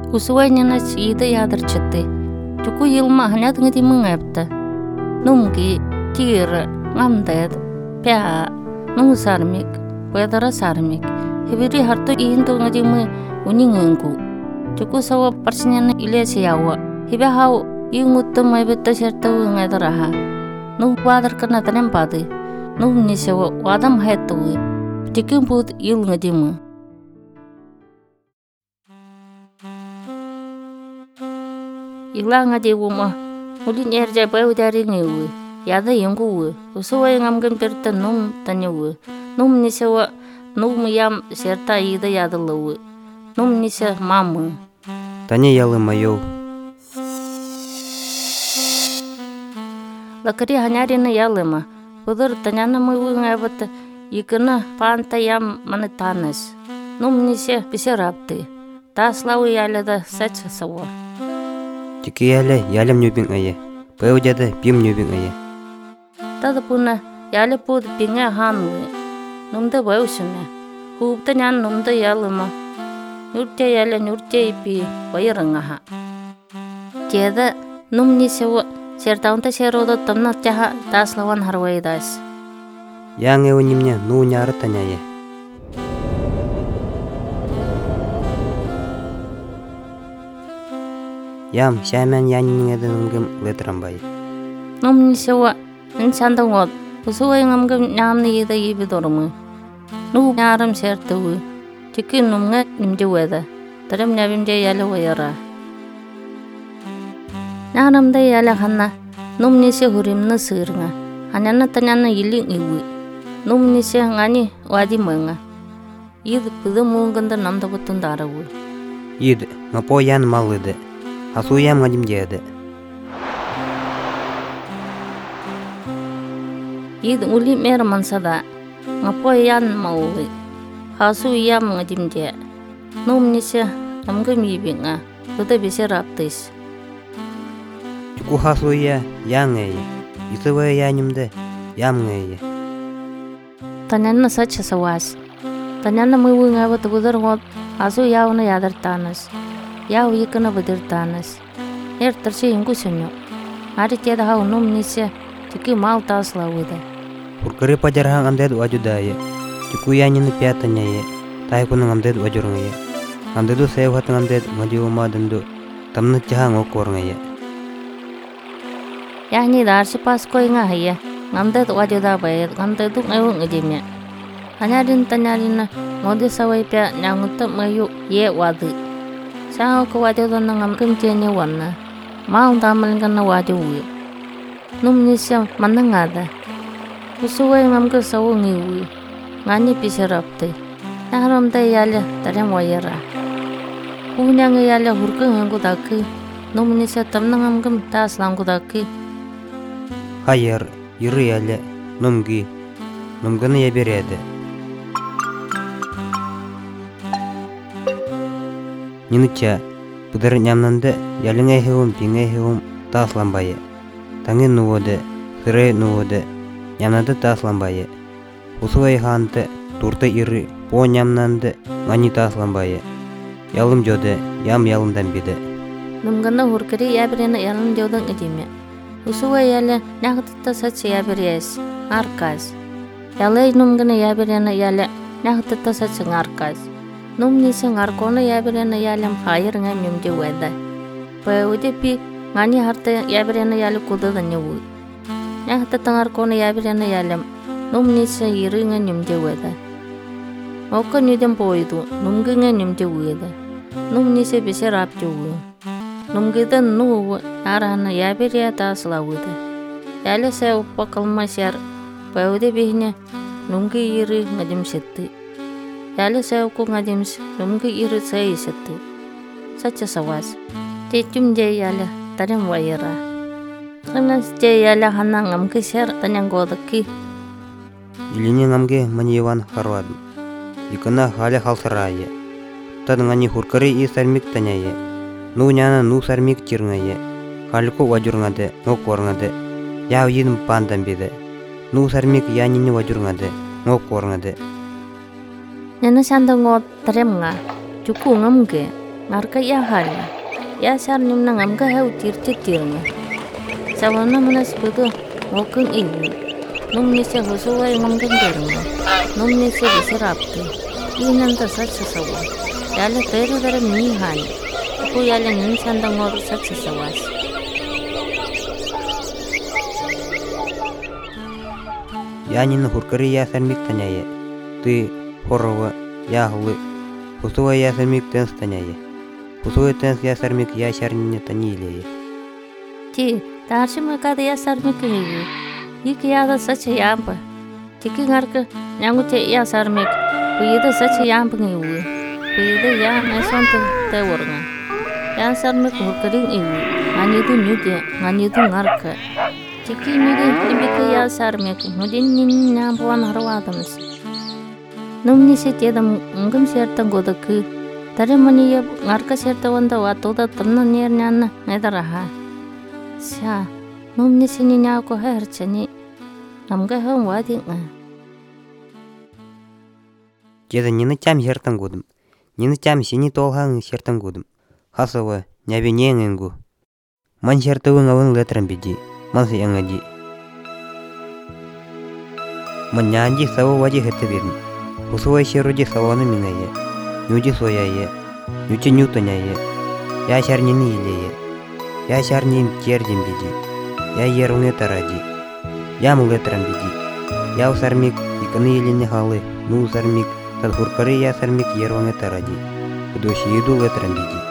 Usuwanya na ida yadar chete. Chuku yilma hanyat ngati mengapta. Numki tira ngamdad pya nung sarmik wedara sarmik. Hebiri harto ihinto ngati me uningengu. Chuku sawa parsinyana ilesi yawa. Hebe hau ingutta maibetta serta ngadaraha. Nung wadar kana tanem padi. Nung nisewa wadam hayatu. Tikim put il ngati me. Ila ngadi wuma ulin erja bayu dari ngewe yada yenggu usuwa yang amgam terta num tanyewe num nisewa num yam serta ida yada lewe num nise mamu tanya yale mayo lakari hanyari na yale ma udur tanyana mayu ngabata ikena panta yam manetanas num nise bisa rapte tas lawe yale da sacha sawa Jiki yale yalam nyubing aye, bayu jada bim nyubing aye. Tada puna yale pud pinga hanwe, numda bayu shune, hubta nyan numda yale ma, nyurte yale nyurte ipi bayaranga ha. Jeda numni sewa sertaunta serodo tamna jaha tas lawan harway das. Yang ewo nyimnya nu nyara tanya ye. Yam shaman yanyi ngada nungam letram bayi. Numni sewa insanda ngot, usuwa ngamgam nyamni ida ibi dormu. Nu nyaram sertawu, jiki numga nimje weda, taram nyabimje yale wayara. Nyaram da yale hanna, numni se hurim na sirnga, hanyana tanyana iling iwi. Numni se ngani wadi menga. Id pudu munganda namda butun darawu. Id ngapo yan malide. Hasu yam ngajim jede. Id uli mer mansada ngapo yan mauwi. Hasu yam ngajim je. Num nise namgam yibinga. Uda bisa raptis. Cuku hasu ya yang ngeye. Isawa ya nyumde yam ngeye. Tanyana sacha sawas. Tanyana mawi ngabat budar ngot. Hasu yauna yadar tanas. Yaw yikana badir tanas. Tersi ingku sunyo. Hari tiada hau num nise. Jiki mau tas lawida. Urkari pajarhang amded wajuda ye. Cuku ya nyini piatanya ye. Tahi kuna amded wajur ngeye. Amdedu sehat amded majiwa madandu. Tamna jaha ngokor ngeye. Ya ni dar pas koi ngah ye. Amded wajuda bayat. Amdedu ngayu ngejimnya. Hanya din tanyarina. Ngodi sawai pia nyangutab ngayu ye wadi. Sao ko wadi dona ngam kemjenya warna. Mau tamalin kana wadi wi. Num nisya manangada. Usuway ngam ke sawo ngiwi. Ngani bisa rapte. Naharam da yale tarem wayara. Punya yale hurke ngangu daki. Num nisya tamna ngam kem tas langku daki. Hayar yuri yale numgi. Numgana ya berede. Ninucha pudar nyamnanda yalinga hewum pinga hewum tas lambaye. Tangin nuwode, sire nuwode, nyamnanda tas lambaye. Usuway hante turta iri po nyamnanda ngani tas lambaye. Yalum jode yam yalumdan bide. Numgana hurkari yabirena yalum jodan ngejimya. Usuway yale nyakta sachi yabires ngarkas. Yale numgana yabirena yale nyakta sachi ngarkas. Num nisa ngarkona yabirena yalam hayar nga nyumje weda. Payude pi ngani harta yabirena yalu kuda nyawu. Nyakta tangarkona yabirena yalam num nisa iri nga nyumje weda. Oka nyudem poidu numgi nga nyumje weda. Num nisa bisa rapje wu. Numgi dan nuwu arahana yabiria tasla weda. Yale saya upakal masyar. Payude bihnya numgi iri ngajim seti. Yale saya ku ngajims numgi iri saya seti. Sacha sawas. Cecum je yale tarem wayara. Karena je yale hana ngamke share tanyang godaki. Ilinya ngamge manyewan harwad. Ikana hale halsaraye. Tad ngani hurkari I sarmik tanya ye. Nu nyana nu sarmik cirnga ye. Halko wajur ngade ngokor ngade. Yaw yin pandan bide. Nu sarmik yanyinya wajur ngade ngokor ngade. Nyana sanda ngot tarem nga. Cuku ngamge. ngarka ya halla ya sar nimna ngamga heu tirnga sawana manas budu ngokeng ibu numni se hosuwai ngamgen derunga numni se bisirapte inanta satsa sawa yale tere dara mi hani aku yale nin sandang ngor satsa sawas yanin hurkari ya sarmik tanyaye tu horwa ya hulu husuwa ya sarmik tens tanyaye husuwa tens ya sarmik ya sharninya tanyile ti tarshima kada ya sarmik ibu iki yada satsa yamba tiki ngarka nyangu te ya sarmik kuyida satsa yamba ibu kuyida ya mesanta te warga ya sarmik hurkari ibu nganidu nyude nganidu ngarka tiki nyude ibika ya sarmik mudin nin nyambuan harwadamas numni se teda ngam serta godaku tare mani ya ngarka serta wanda watoda tanna ner nyanna ngedaraha sha numni sini nyako herchani namga hem wadinga jeda nina cham shertan godum nina cham sini tolhang shertan godum hasawa nyabi nyengengu man sherta wen awen letran biji man se yangaji man nyanji sawa waji hetebin usuwa sheroji sawana mingaye nyuji soyaye nyuji nyutanyaye ya sharnini ileye ya sharnin jerjin biji ya yerunge taraji ya muletran biji ya usarmik ikani ilini hale nu usarmik tad hurkari ya sarmik yerunge taraji kudoshi idu letran biji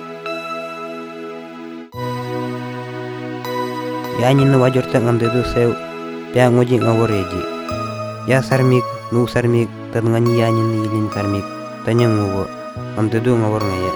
ya nina wajurta ngamdedu sew pya ngoji ngaworeji ya sarmik nu sarmik tad ngani ya nina ilin sarmik tanyanguwo ngamdedu ngaworngaya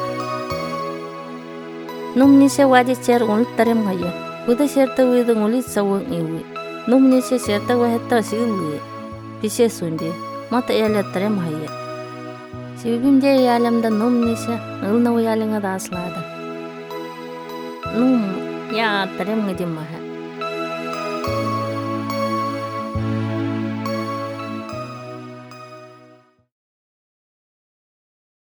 numni se waji cer ul tarem ngaya buda serta wida nguli sawang iwi numni se serta waheta siwi pise sunde mata yale tarem haya sibim je yalam da numni se ulna yalenga daslada num ya tarem ngadi maha